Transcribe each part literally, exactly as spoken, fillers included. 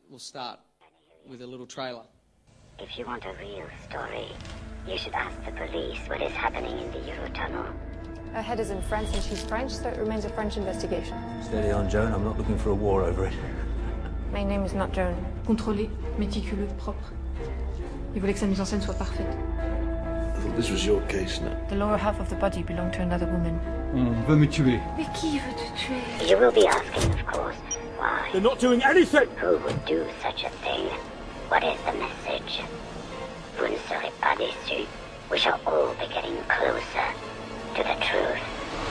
we'll start with a little trailer. If you want a real story, you should ask the police what is happening in the Eurotunnel. Her head is in France and she's French, so it remains a French investigation. Steady on, Joan. I'm not looking for a war over it. My name is not Joan. Contrôlé, méticuleux, propre. Il voulait que sa mise en scène soit parfaite. I thought this was your case now. The lower half of the body belonged to another woman. On veut me tuer. Mais qui veut te tuer? You will be asking, of course, why? They're not doing anything! Who would do such a thing? What is the message? Vous ne serez pas déçus. We shall all be getting closer to the truth.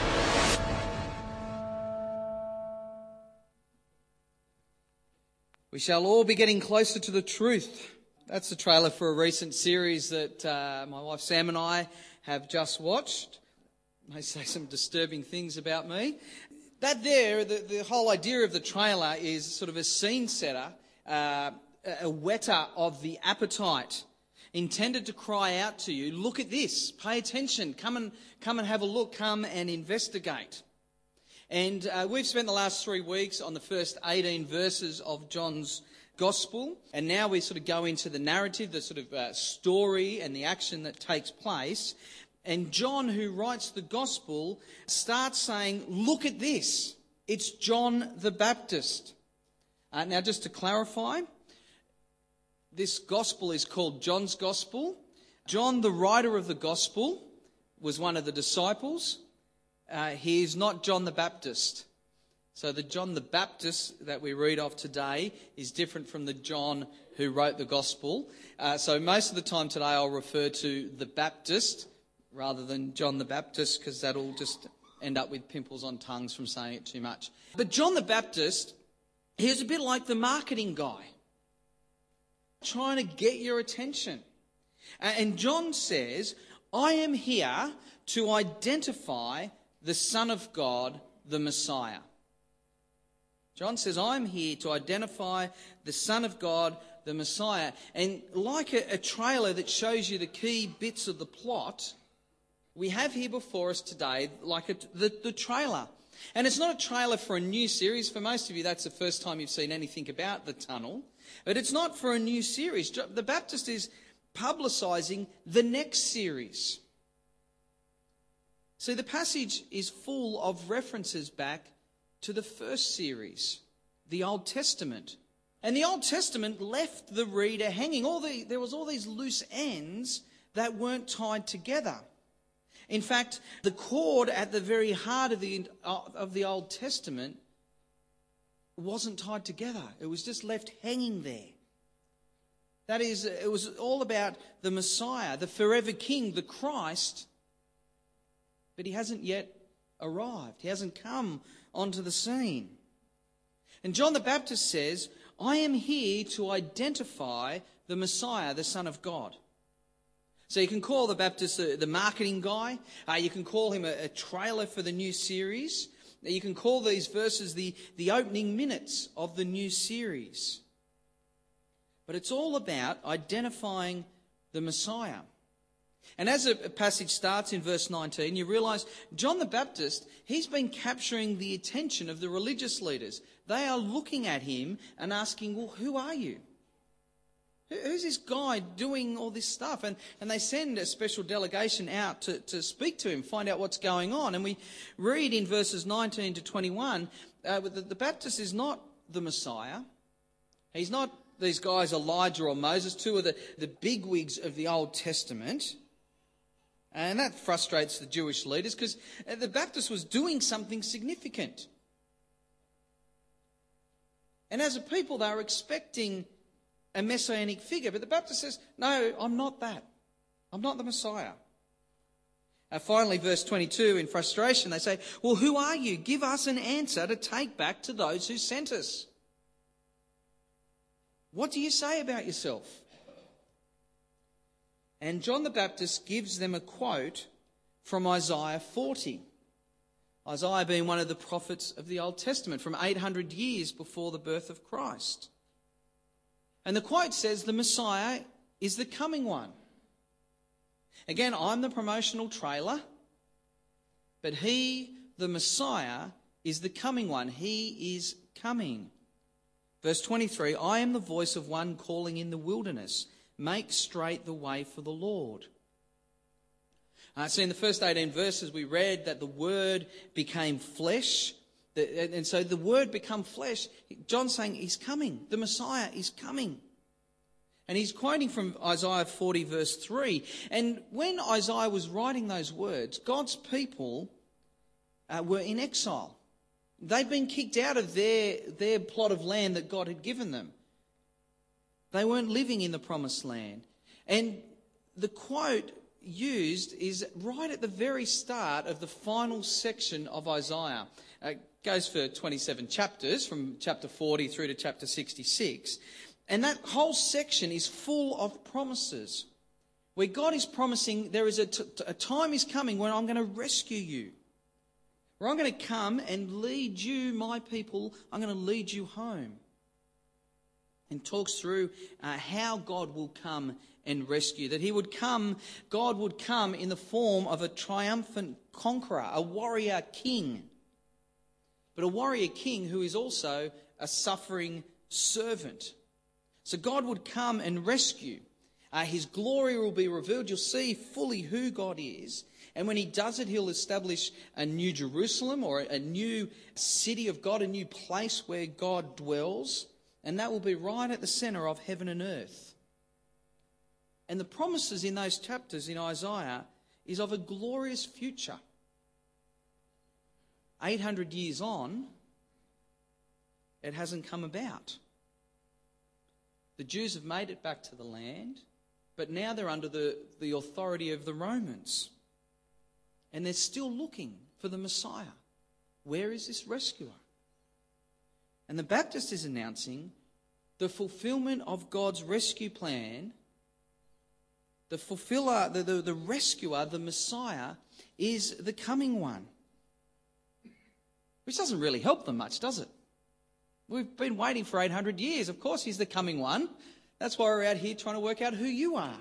We shall all be getting closer to the truth. That's the trailer for a recent series that uh, my wife Sam and I have just watched. I may say some disturbing things about me. That there, the, the whole idea of the trailer is sort of a scene setter, uh, a whetter of the appetite, intended to cry out to you, look at this, pay attention, come and come and have a look, come and investigate. And uh, we've spent the last three weeks on the first eighteen verses of John's Gospel, and now we sort of go into the narrative, the sort of uh, story and the action that takes place. And John, who writes the Gospel, starts saying, look at this, it's John the Baptist. Uh, now, just to clarify, this Gospel is called John's Gospel. John, the writer of the Gospel, was one of the disciples. Uh, he is not John the Baptist. So the John the Baptist that we read of today is different from the John who wrote the Gospel. Uh, so most of the time today I'll refer to the Baptist rather than John the Baptist, because that'll just end up with pimples on tongues from saying it too much. But John the Baptist, he was a bit like the marketing guy, trying to get your attention. Uh, and John says, I am here to identify the Son of God, the Messiah. John says, I'm here to identify the Son of God, the Messiah. And like a, a trailer that shows you the key bits of the plot, we have here before us today like a, the, the trailer. And it's not a trailer for a new series. For most of you, that's the first time you've seen anything about the tunnel. But it's not for a new series. The Baptist is publicising the next series. See, the passage is full of references back to the first series, the Old Testament. And the Old Testament left the reader hanging. All the, there was all these loose ends that weren't tied together. In fact, the cord at the very heart of the, of the Old Testament wasn't tied together. It was just left hanging there. That is, it was all about the Messiah, the forever King, the Christ. But he hasn't yet arrived. He hasn't come onto the scene. And John the Baptist says, I am here to identify the Messiah, the Son of God. So you can call the Baptist the, the marketing guy. Uh, you can call him a, a trailer for the new series. You can call these verses the, the opening minutes of the new series. But it's all about identifying the Messiah. And as a passage starts in verse nineteen, you realise John the Baptist, he's been capturing the attention of the religious leaders. They are looking at him and asking, well, who are you? Who's this guy doing all this stuff? And, and they send a special delegation out to, to speak to him, find out what's going on. And we read in verses nineteen to twenty-one, uh, that the Baptist is not the Messiah. He's not these guys Elijah or Moses, two of the, the bigwigs of the Old Testament. And that frustrates the Jewish leaders because the Baptist was doing something significant. And as a people, they were expecting a messianic figure. But the Baptist says, no, I'm not that. I'm not the Messiah. Uh, finally, verse twenty-two, in frustration, they say, well, who are you? Give us an answer to take back to those who sent us. What do you say about yourself? And John the Baptist gives them a quote from Isaiah forty. Isaiah being one of the prophets of the Old Testament from eight hundred years before the birth of Christ. And the quote says, the Messiah is the coming one. Again, I'm the promotional trailer, but he, the Messiah, is the coming one. He is coming. Verse twenty-three, I am the voice of one calling in the wilderness, make straight the way for the Lord. Uh, so in the first eighteen verses we read that the Word became flesh. And so the Word become flesh. John's saying he's coming. The Messiah is coming. And he's quoting from Isaiah forty verse three. And when Isaiah was writing those words, God's people uh, were in exile. They'd been kicked out of their, their plot of land that God had given them. They weren't living in the promised land. And the quote used is right at the very start of the final section of Isaiah. It goes for twenty-seven chapters, from chapter forty through to chapter sixty-six. And that whole section is full of promises, where God is promising there is a, t- a time is coming when I'm going to rescue you, where I'm going to come and lead you, my people, I'm going to lead you home. And talks through uh, how God will come and rescue. That he would come, God would come in the form of a triumphant conqueror, a warrior king. But a warrior king who is also a suffering servant. So God would come and rescue. Uh, his glory will be revealed. You'll see fully who God is. And when he does it, he'll establish a new Jerusalem, or a new city of God, a new place where God dwells. And that will be right at the centre of heaven and earth. And the promises in those chapters in Isaiah is of a glorious future. eight hundred years on, it hasn't come about. The Jews have made it back to the land, but now they're under the, the authority of the Romans. And they're still looking for the Messiah. Where is this rescuer? And the Baptist is announcing the fulfillment of God's rescue plan. The fulfiller, the, the, the rescuer, the Messiah, is the coming one. Which doesn't really help them much, does it? We've been waiting for eight hundred years. Of course he's the coming one. That's why we're out here trying to work out who you are.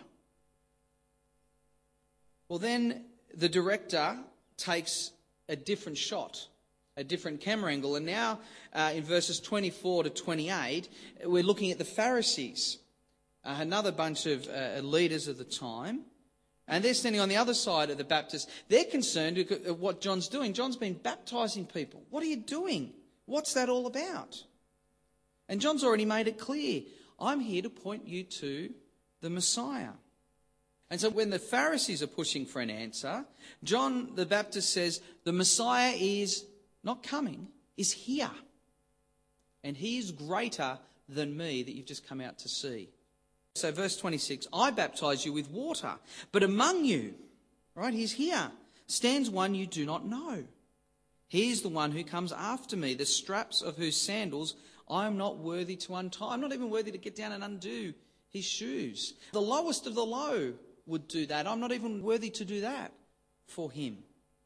Well, then the director takes a different shot, a different camera angle. And now uh, in verses twenty-four to twenty-eight, we're looking at the Pharisees, uh, another bunch of uh, leaders of the time. And they're standing on the other side of the Baptist. They're concerned at what John's doing. John's been baptising people. What are you doing? What's that all about? And John's already made it clear. I'm here to point you to the Messiah. And so when the Pharisees are pushing for an answer, John the Baptist says, the Messiah is not coming, is here. And he is greater than me that you've just come out to see. So verse twenty-six, I baptize you with water, but among you, right, he's here, stands one you do not know. He is the one who comes after me, the straps of whose sandals I am not worthy to untie. I'm not even worthy to get down and undo his shoes. The lowest of the low would do that. I'm not even worthy to do that for him.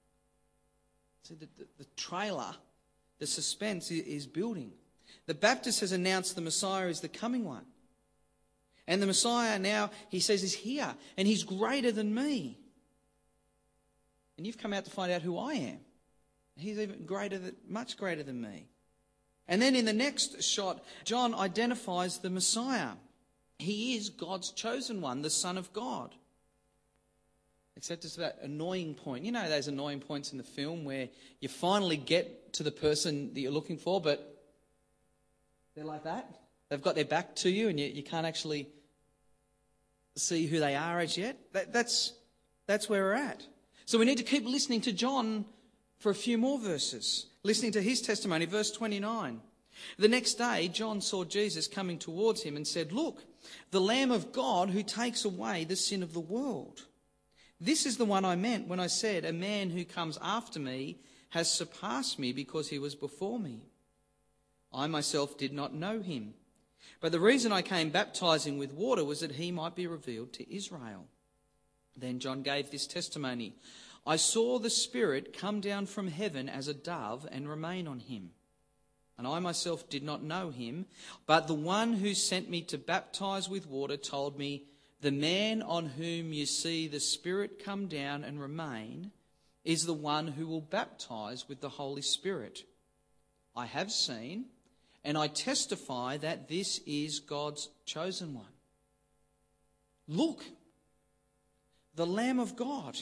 See, the, the, the trailer, the suspense is building. The Baptist has announced the Messiah is the coming one. And the Messiah now, he says, is here. And he's greater than me. And you've come out to find out who I am. He's even greater, than, much greater than me. And then in the next shot, John identifies the Messiah. He is God's chosen one, the Son of God. Except it's that annoying point. You know those annoying points in the film where you finally get to the person that you're looking for, but they're like that. They've got their back to you and you, you can't actually see who they are as yet. That, that's, that's where we're at. So we need to keep listening to John for a few more verses. Listening to his testimony, verse twenty-nine. The next day, John saw Jesus coming towards him and said, look, the Lamb of God who takes away the sin of the world. This is the one I meant when I said, a man who comes after me has surpassed me because he was before me. I myself did not know him. But the reason I came baptizing with water was that he might be revealed to Israel. Then John gave this testimony. I saw the Spirit come down from heaven as a dove and remain on him. And I myself did not know him, but the one who sent me to baptize with water told me, the man on whom you see the Spirit come down and remain is the one who will baptize with the Holy Spirit. I have seen and I testify that this is God's chosen one. Look, the Lamb of God.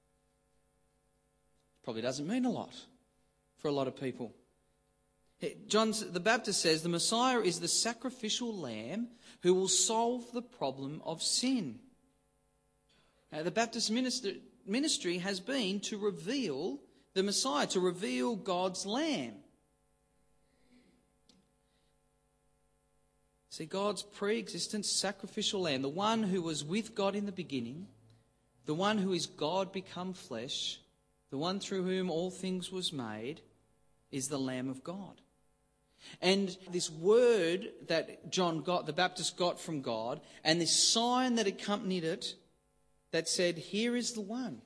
Probably doesn't mean a lot for a lot of people. John the Baptist says the Messiah is the sacrificial lamb who will solve the problem of sin. Now, the Baptist minister, ministry has been to reveal the Messiah, to reveal God's lamb. See, God's pre-existent sacrificial lamb, the one who was with God in the beginning, the one who is God become flesh, the one through whom all things was made, is the Lamb of God. And this word that John got, the Baptist got from God, and this sign that accompanied it that said, here is the one.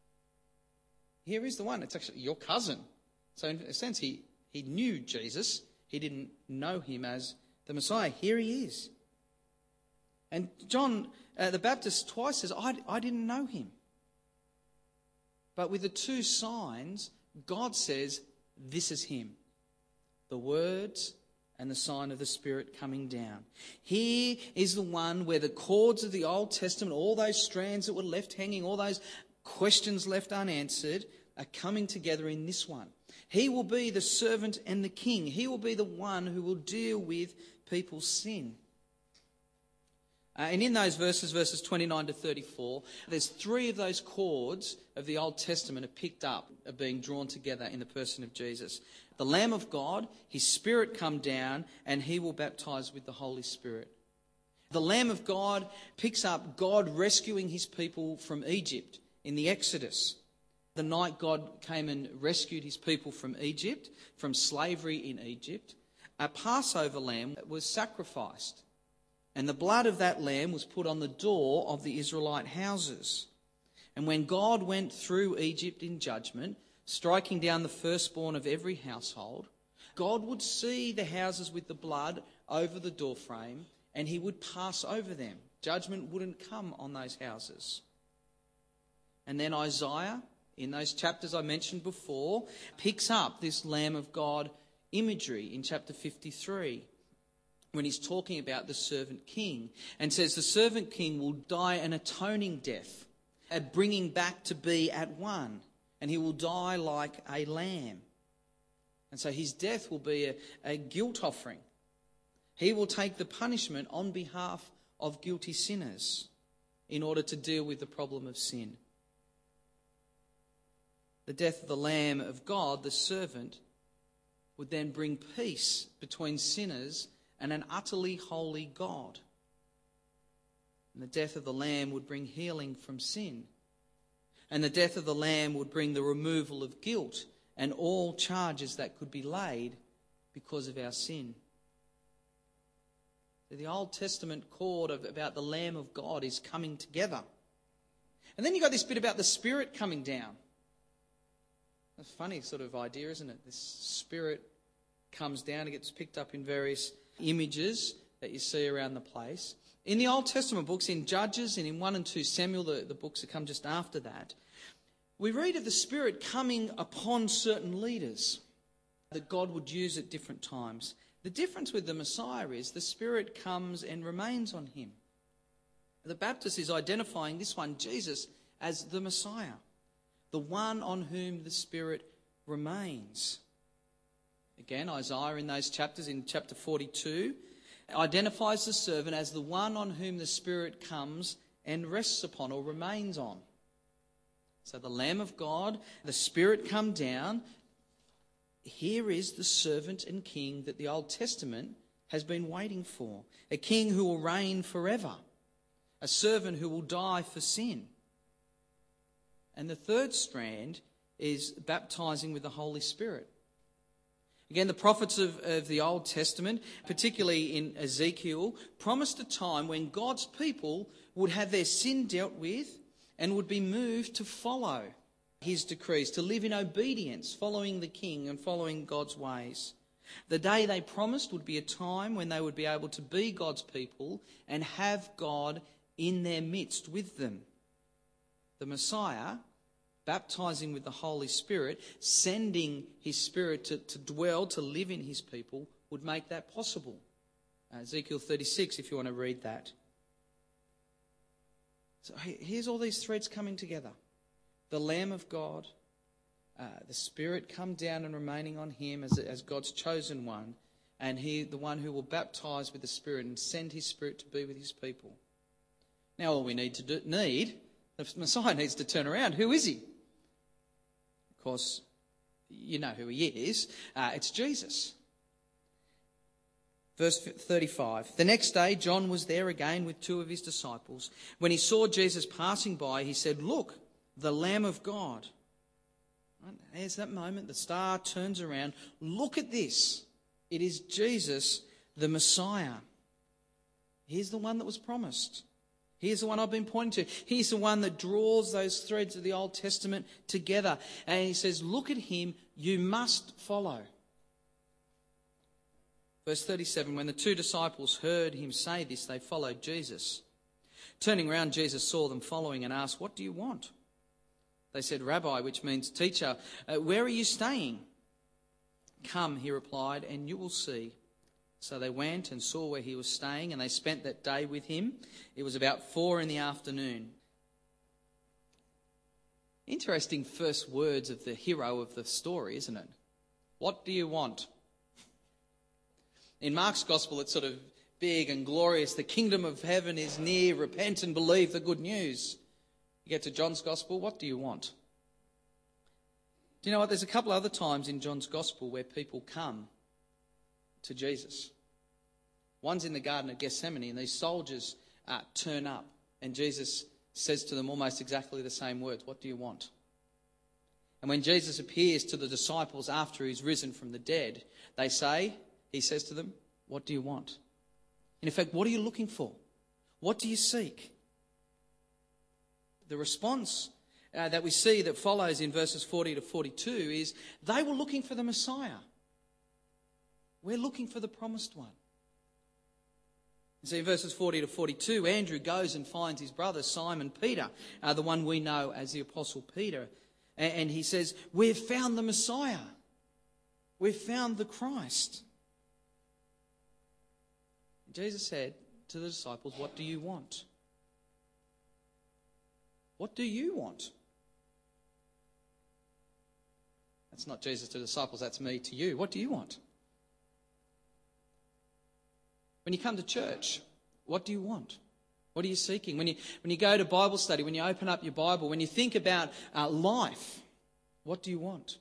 Here is the one. It's actually your cousin. So in a sense, he, he knew Jesus. He didn't know him as the Messiah. Here he is. And John uh, the Baptist twice says, I, I didn't know him. But with the two signs, God says, this is him. The words and the sign of the Spirit coming down. Here is the one where the cords of the Old Testament, all those strands that were left hanging, all those questions left unanswered, are coming together in this one. He will be the servant and the king. He will be the one who will deal with people's sin. Uh, and in those verses, verses twenty-nine to thirty-four, there's three of those cords of the Old Testament are picked up, are being drawn together in the person of Jesus. The Lamb of God, his Spirit come down, and he will baptize with the Holy Spirit. The Lamb of God picks up God rescuing his people from Egypt in the Exodus. The night God came and rescued his people from Egypt, from slavery in Egypt, a Passover lamb was sacrificed. And the blood of that lamb was put on the door of the Israelite houses. And when God went through Egypt in judgment, striking down the firstborn of every household, God would see the houses with the blood over the doorframe, and he would pass over them. Judgment wouldn't come on those houses. And then Isaiah, in those chapters I mentioned before, picks up this Lamb of God imagery in chapter fifty-three. When he's talking about the servant king, and says the servant king will die an atoning death, a bringing back to be at one, and he will die like a lamb. And so his death will be a, a guilt offering. He will take the punishment on behalf of guilty sinners in order to deal with the problem of sin. The death of the Lamb of God, the servant, would then bring peace between sinners and an utterly holy God. And the death of the Lamb would bring healing from sin. And the death of the Lamb would bring the removal of guilt and all charges that could be laid because of our sin. The Old Testament cord of, about the Lamb of God is coming together. And then you've got this bit about the Spirit coming down. A funny sort of idea, isn't it? This Spirit comes down and gets picked up in various images that you see around the place. In the Old Testament books, in Judges and in one and two Samuel, the, the books that come just after that, we read of the Spirit coming upon certain leaders that God would use at different times. The difference with the Messiah is the Spirit comes and remains on him. The Baptist is identifying this one, Jesus, as the Messiah, the one on whom the Spirit remains. Again, Isaiah in those chapters, in chapter forty-two, identifies the servant as the one on whom the Spirit comes and rests upon or remains on. So the Lamb of God, the Spirit come down. Here is the servant and king that the Old Testament has been waiting for. A king who will reign forever. A servant who will die for sin. And the third strand is baptizing with the Holy Spirit. Again, the prophets of, of the Old Testament, particularly in Ezekiel, promised a time when God's people would have their sin dealt with and would be moved to follow his decrees, to live in obedience, following the king and following God's ways. The day they promised would be a time when they would be able to be God's people and have God in their midst with them. The Messiah, baptizing with the Holy Spirit, sending his Spirit to, to dwell, to live in his people, would make that possible. Uh, Ezekiel thirty-six, if you want to read that. So here's all these threads coming together. The Lamb of God, uh, the Spirit come down and remaining on him as, as God's chosen one, and he, the one who will baptise with the Spirit and send his Spirit to be with his people. Now all we need to do, need, the Messiah needs to turn around. Who is he? Of course, you know who he is. Uh, it's Jesus. Verse thirty-five. The next day, John was there again with two of his disciples. When he saw Jesus passing by, he said, "Look, the Lamb of God." Right? There's that moment. The star turns around. Look at this. It is Jesus, the Messiah. He's the one that was promised. He's the one I've been pointing to. He's the one that draws those threads of the Old Testament together. And he says, look at him, you must follow. Verse thirty-seven, when the two disciples heard him say this, they followed Jesus. Turning round, Jesus saw them following and asked, "What do you want?" They said, "Rabbi," which means teacher, uh, "where are you staying?" "Come," he replied, "and you will see." So they went and saw where he was staying, and they spent that day with him. It was about four in the afternoon. Interesting first words of the hero of the story, isn't it? What do you want? In Mark's gospel, it's sort of big and glorious. The kingdom of heaven is near. Repent and believe the good news. You get to John's gospel, what do you want? Do you know what? There's a couple other times in John's gospel where people come to Jesus. One's in the Garden of Gethsemane, and these soldiers uh, turn up, and Jesus says to them almost exactly the same words, "What do you want?" And when Jesus appears to the disciples after he's risen from the dead, they say, he says to them, "What do you want?" And in fact, what are you looking for? What do you seek? The response uh, that we see that follows in verses forty to forty-two is they were looking for the Messiah. We're looking for the promised one. You see, in verses forty to forty-two, Andrew goes and finds his brother Simon Peter, uh, the one we know as the Apostle Peter, and, and he says, "We've found the Messiah. We've found the Christ." Jesus said to the disciples, "What do you want?" What do you want? That's not Jesus to the disciples, that's me to you. What do you want? When you come to church, what do you want? What are you seeking? When you, when you go to Bible study, when you open up your Bible, when you think about uh, life, what do you want?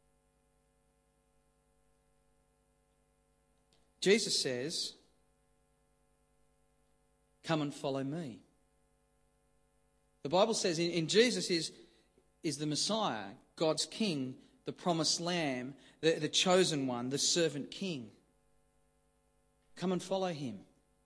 Jesus says, "Come and follow me." The Bible says in, in Jesus is, is the Messiah, God's King, the promised Lamb, the, the chosen one, the servant king. Come and follow him.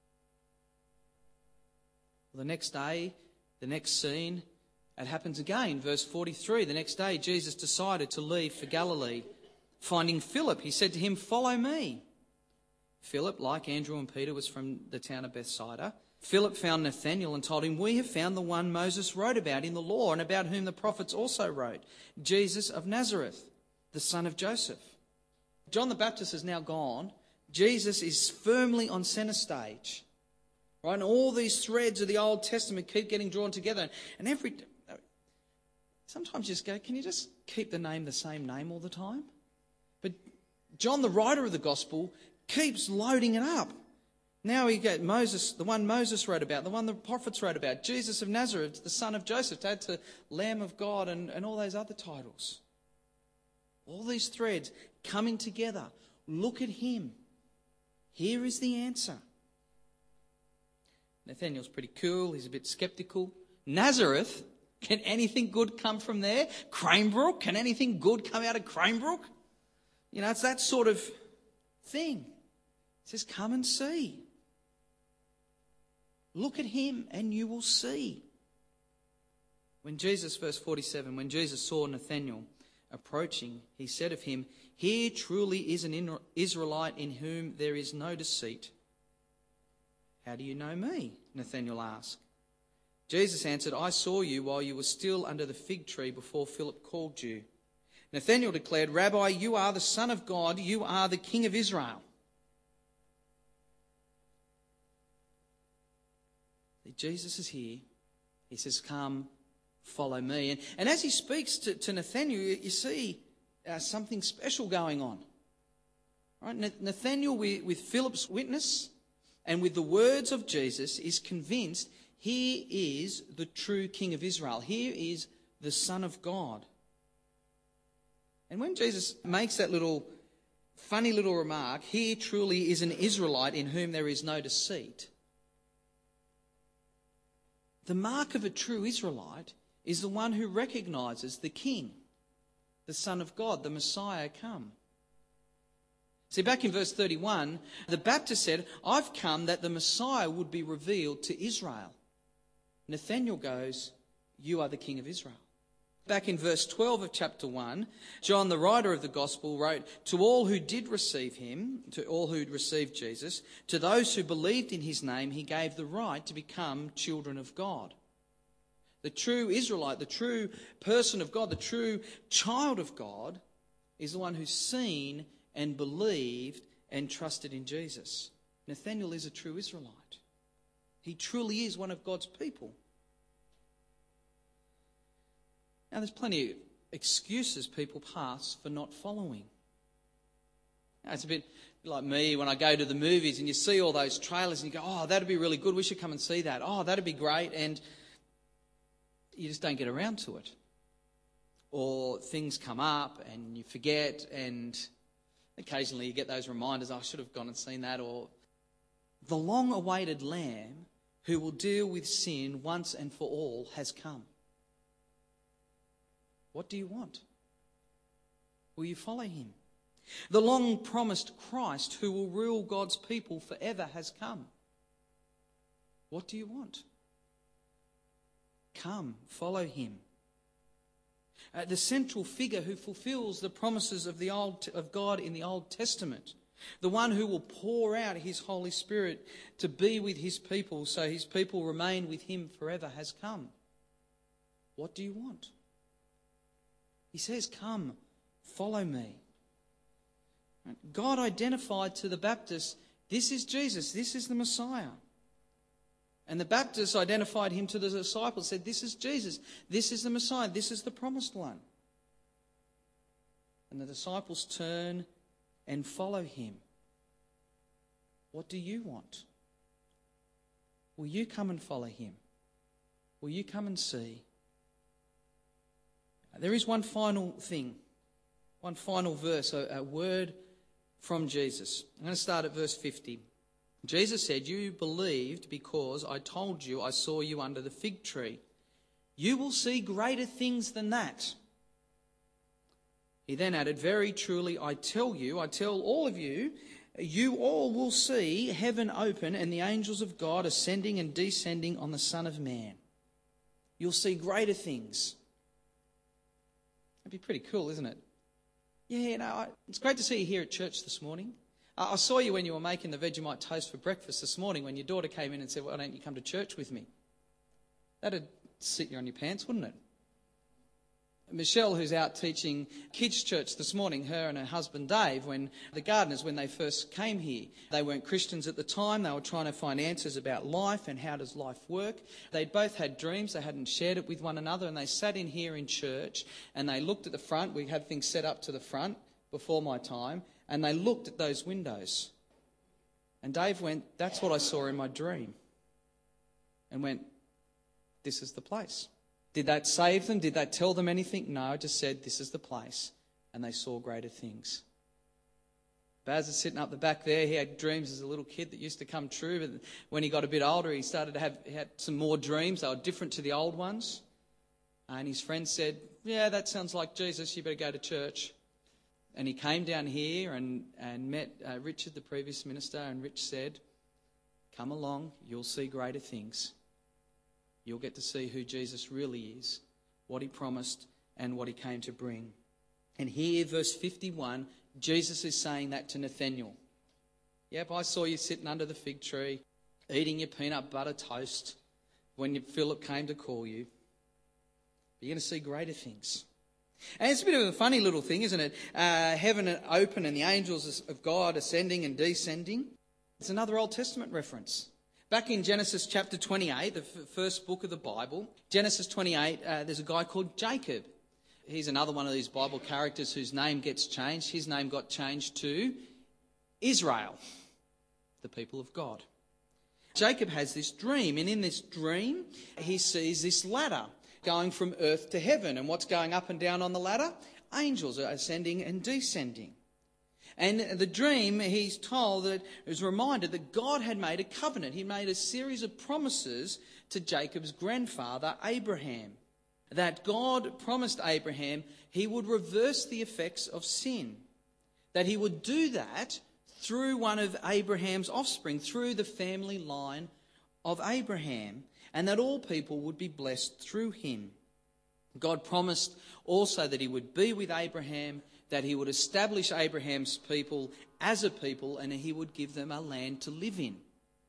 Well, the next day, the next scene, it happens again. Verse forty-three, the next day Jesus decided to leave for Galilee. Finding Philip, he said to him, "Follow me." Philip, like Andrew and Peter, was from the town of Bethsaida. Philip found Nathanael and told him, "We have found the one Moses wrote about in the law and about whom the prophets also wrote, Jesus of Nazareth, the son of Joseph." John the Baptist is now gone. Jesus is firmly on centre stage. Right? And all these threads of the Old Testament keep getting drawn together. And every sometimes you just go, can you just keep the name the same name all the time? But John, the writer of the gospel, keeps loading it up. Now we get Moses, the one Moses wrote about, the one the prophets wrote about, Jesus of Nazareth, the son of Joseph, to add to Lamb of God and, and all those other titles. All these threads coming together. Look at him. Here is the answer. Nathanael's pretty cool. He's a bit sceptical. Nazareth? Can anything good come from there? Cranebrook? Can anything good come out of Cranebrook? You know, it's that sort of thing. He says, "Come and see. Look at him and you will see." When Jesus, verse forty-seven, when Jesus saw Nathanael approaching, he said of him, "Here truly is an Israelite in whom there is no deceit." "How do you know me?" Nathanael asked. Jesus answered, "I saw you while you were still under the fig tree before Philip called you." Nathanael declared, "Rabbi, you are the Son of God, you are the King of Israel." Jesus is here. He says, come, follow me. And, and as he speaks to, to Nathanael, you, you see uh, something special going on. Right? Nathanael, with, with Philip's witness and with the words of Jesus, is convinced here is the true King of Israel. Here is the Son of God. And when Jesus makes that little funny little remark, here truly is an Israelite in whom there is no deceit. The mark of a true Israelite is the one who recognises the King, the Son of God, the Messiah come. See, back in verse thirty-one, the Baptist said, I've come that the Messiah would be revealed to Israel. Nathanael goes, you are the King of Israel. Back in verse twelve of chapter one, John, the writer of the Gospel, wrote, to all who did receive him, to all who received Jesus, to those who believed in his name, he gave the right to become children of God. The true Israelite, the true person of God, the true child of God is the one who's seen and believed and trusted in Jesus. Nathanael is a true Israelite. He truly is one of God's people. Now, there's plenty of excuses people pass for not following. Now, it's a bit like me when I go to the movies and you see all those trailers and you go, oh, that'd be really good, we should come and see that. Oh, that'd be great. And you just don't get around to it. Or things come up and you forget, and occasionally you get those reminders, oh, I should have gone and seen that. Or the long-awaited Lamb who will deal with sin once and for all has come. What do you want? Will you follow him? The long-promised Christ who will rule God's people forever has come. What do you want? Come, follow him. Uh, the central figure who fulfills the promises of the old of God in the Old Testament, the one who will pour out his Holy Spirit to be with his people so his people remain with him forever, has come. What do you want? He says, come, follow me. God identified to the Baptist, this is Jesus, this is the Messiah. And the Baptist identified him to the disciples, said, this is Jesus, this is the Messiah, this is the promised one. And the disciples turn and follow him. What do you want? Will you come and follow him? Will you come and see? There is one final thing, one final verse, a, a word from Jesus. I'm going to start at verse fifty. Jesus said, you believed because I told you I saw you under the fig tree. You will see greater things than that. He then added, very truly I tell you, I tell all of you, you all will see heaven open and the angels of God ascending and descending on the Son of Man. You'll see greater things. That'd be pretty cool, isn't it? Yeah, you know, it's great to see you here at church this morning. I saw you when you were making the Vegemite toast for breakfast this morning when your daughter came in and said, why don't you come to church with me? That'd sit you on your pants, wouldn't it? Michelle, who's out teaching kids' church this morning, her and her husband Dave, when the Gardeners, when they first came here, they weren't Christians at the time. They were trying to find answers about life and how does life work. They'd both had dreams. They hadn't shared it with one another, and they sat in here in church and they looked at the front. We had things set up to the front before my time, and they looked at those windows. And Dave went, that's what I saw in my dream. And went, this is the place. Did that save them? Did that tell them anything? No, it just said, this is the place. And they saw greater things. Baz is sitting up the back there. He had dreams as a little kid that used to come true. But when he got a bit older, he started to have he had some more dreams. They were different to the old ones. And his friend said, yeah, that sounds like Jesus. You better go to church. And he came down here and, and met uh, Richard, the previous minister. And Rich said, come along, you'll see greater things. You'll get to see who Jesus really is, what he promised and what he came to bring. And here, verse fifty-one, Jesus is saying that to Nathanael. Yep, I saw you sitting under the fig tree, eating your peanut butter toast when Philip came to call you. But you're going to see greater things. And it's a bit of a funny little thing, isn't it? Uh, heaven open and the angels of God ascending and descending. It's another Old Testament reference. Back in Genesis chapter twenty-eight, the f- first book of the Bible, Genesis twenty-eight, uh, there's a guy called Jacob. He's another one of these Bible characters whose name gets changed. His name got changed to Israel, the people of God. Jacob has this dream, and in this dream, he sees this ladder going from earth to heaven. And what's going up and down on the ladder? Angels are ascending and descending. And the dream, he's told that, he was reminded that God had made a covenant. He made a series of promises to Jacob's grandfather, Abraham. That God promised Abraham he would reverse the effects of sin. That he would do that through one of Abraham's offspring, through the family line of Abraham, and that all people would be blessed through him. God promised also that he would be with Abraham, that he would establish Abraham's people as a people, and he would give them a land to live in.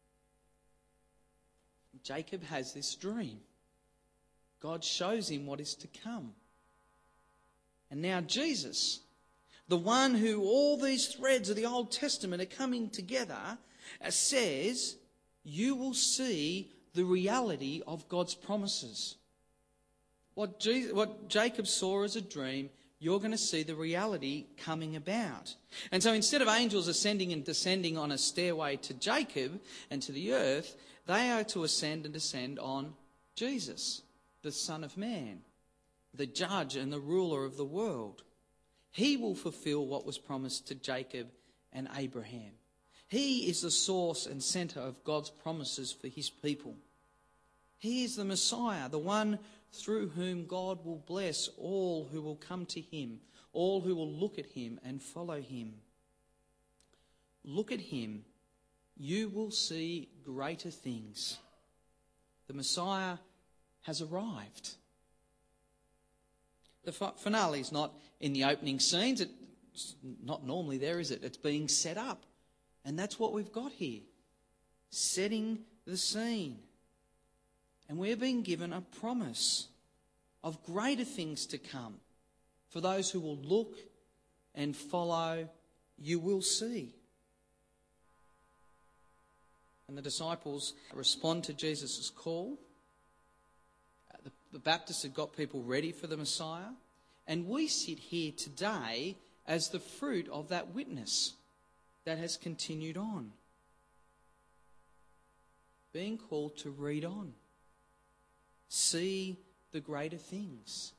Jacob has this dream. God shows him what is to come. And now Jesus, the one who all these threads of the Old Testament are coming together, says, you will see the reality of God's promises. What, Jesus, what Jacob saw as a dream, you're going to see the reality coming about. And so instead of angels ascending and descending on a stairway to Jacob and to the earth, they are to ascend and descend on Jesus, the Son of Man, the judge and the ruler of the world. He will fulfill what was promised to Jacob and Abraham. He is the source and centre of God's promises for his people. He is the Messiah, the one through whom God will bless all who will come to him, all who will look at him and follow him. Look at him, you will see greater things. The Messiah has arrived. The finale is not in the opening scenes. It's not normally there, is it? It's being set up. And that's what we've got here. Setting the scene. And we're being given a promise of greater things to come. For those who will look and follow, you will see. And the disciples respond to Jesus' call. The, the Baptists had got people ready for the Messiah. And we sit here today as the fruit of that witness that has continued on. Being called to read on. See the greater things.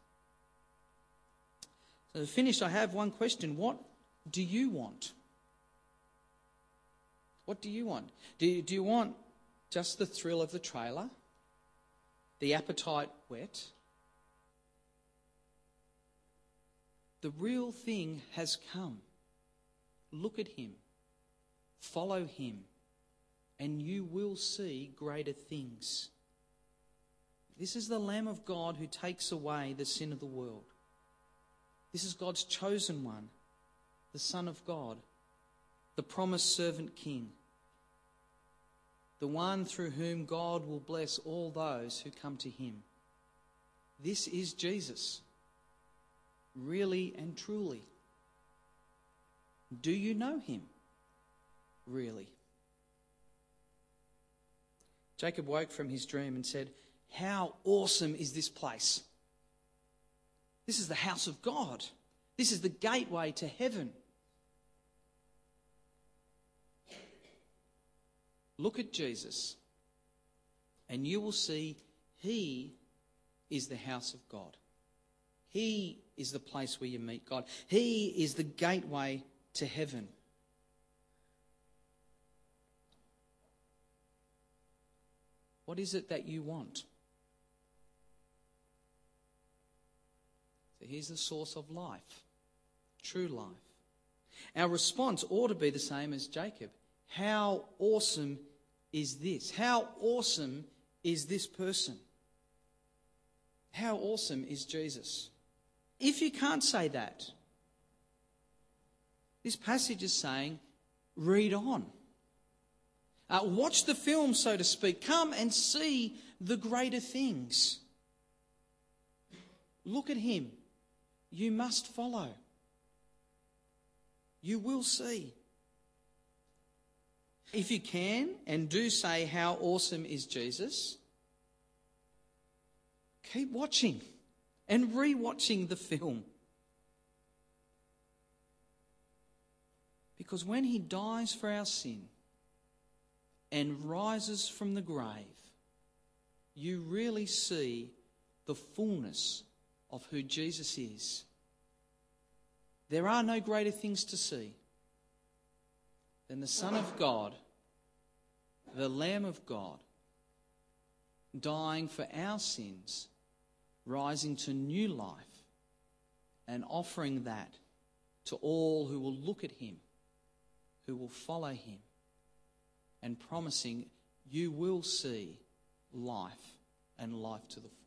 So to finish, I have one question. What do you want? What do you want? Do you, do you want just the thrill of the trailer? The appetite whet? The real thing has come. Look at him. Follow him. And you will see greater things. This is the Lamb of God who takes away the sin of the world. This is God's chosen one, the Son of God, the promised servant king, the one through whom God will bless all those who come to him. This is Jesus, really and truly. Do you know him, really? Jacob woke from his dream and said, how awesome is this place? This is the house of God. This is the gateway to heaven. Look at Jesus, and you will see he is the house of God. He is the place where you meet God. He is the gateway to heaven. What is it that you want? So here's the source of life, true life. Our response ought to be the same as Jacob. How awesome is this? How awesome is this person? How awesome is Jesus? If you can't say that, this passage is saying, read on. Uh, watch the film, so to speak. Come and see the greater things. Look at him. You must follow. You will see. If you can, and do say, how awesome is Jesus, keep watching and re-watching the film. Because when he dies for our sin and rises from the grave, you really see the fullness of who Jesus is. There are no greater things to see than the Son of God, the Lamb of God, dying for our sins, rising to new life, and offering that to all who will look at him, who will follow him, and promising you will see life and life to the full.